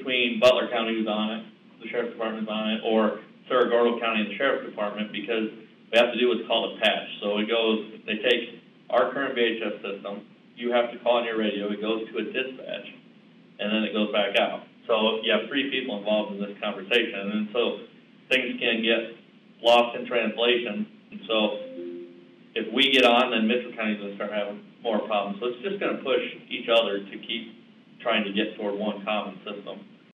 between Butler County, who's on it, the Sheriff's Department's on it, or Cerro Gordo County and the Sheriff's Department, because we have to do what's called a patch. So it goes, they take our current VHF system, you have to call on your radio, it goes to a dispatch, and then it goes back out. So you have 3 people involved in this conversation, and so things can get lost in translation. And so if we get on, then Mitchell County's going to start having more problems. So it's just going to push each other to keep trying to get toward one common system.